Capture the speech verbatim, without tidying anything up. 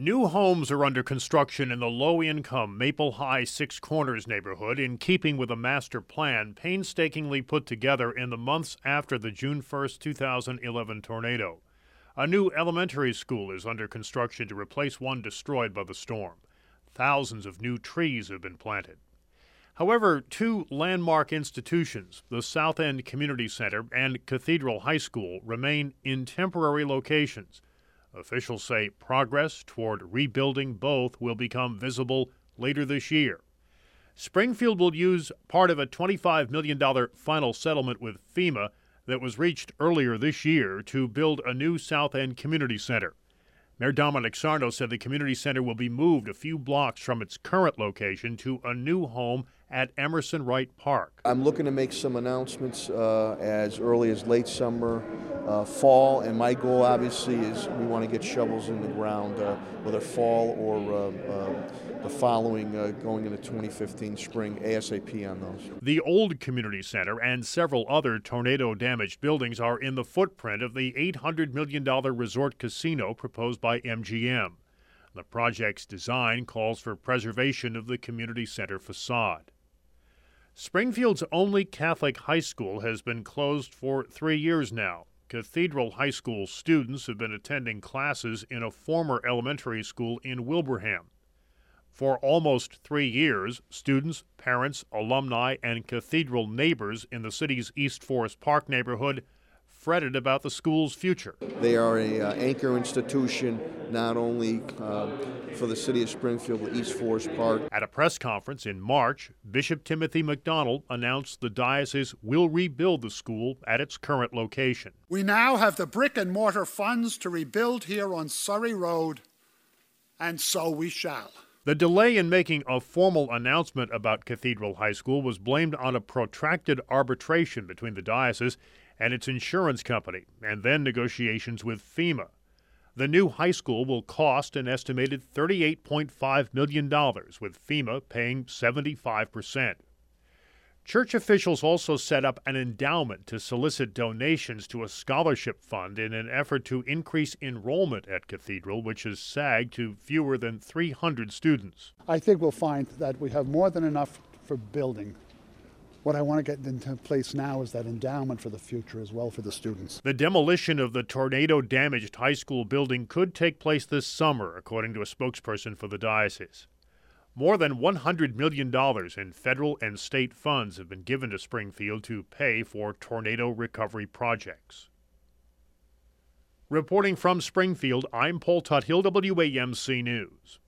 New homes are under construction in the low-income Maple High Six Corners neighborhood in keeping with a master plan painstakingly put together in the months after the June first, two thousand eleven tornado. A new elementary school is under construction to replace one destroyed by the storm. Thousands of new trees have been planted. However, two landmark institutions, the South End Community Center and Cathedral High School, remain in temporary locations. Officials say progress toward rebuilding both will become visible later this year. Springfield will use part of a twenty-five million dollars final settlement with FEMA that was reached earlier this year to build a new South End Community Center. Mayor Dominic Sarno said the community center will be moved a few blocks from its current location to a new home at Emerson Wright Park. I'm looking to make some announcements uh, as early as late summer, uh, fall, and my goal obviously is we want to get shovels in the ground, uh, whether fall or uh, uh, the following, uh, going into twenty fifteen spring, ASAP on those. The old community center and several other tornado-damaged buildings are in the footprint of the eight hundred million dollars resort casino proposed by M G M. The project's design calls for preservation of the community center facade. Springfield's only Catholic high school has been closed for three years now. Cathedral High School students have been attending classes in a former elementary school in Wilbraham. For almost three years, students, parents, alumni, and Cathedral neighbors in the city's East Forest Park neighborhood fretted about the school's future. They are a uh, anchor institution not only uh, for the city of Springfield but East Forest Park. At a press conference in March, Bishop Timothy McDonald announced the diocese will rebuild the school at its current location. We now have the brick and mortar funds to rebuild here on Surrey Road, and so we shall. The delay in making a formal announcement about Cathedral High School was blamed on a protracted arbitration between the diocese and its insurance company, and then negotiations with FEMA. The new high school will cost an estimated thirty-eight point five million dollars, with FEMA paying seventy-five percent. Church officials also set up an endowment to solicit donations to a scholarship fund in an effort to increase enrollment at Cathedral, which has sagged to fewer than three hundred students. I think we'll find that we have more than enough for building. What I want to get into place now is that endowment for the future as well for the students. The demolition of the tornado-damaged high school building could take place this summer, according to a spokesperson for the diocese. More than one hundred million dollars in federal and state funds have been given to Springfield to pay for tornado recovery projects. Reporting from Springfield, I'm Paul Tuthill, W A M C News.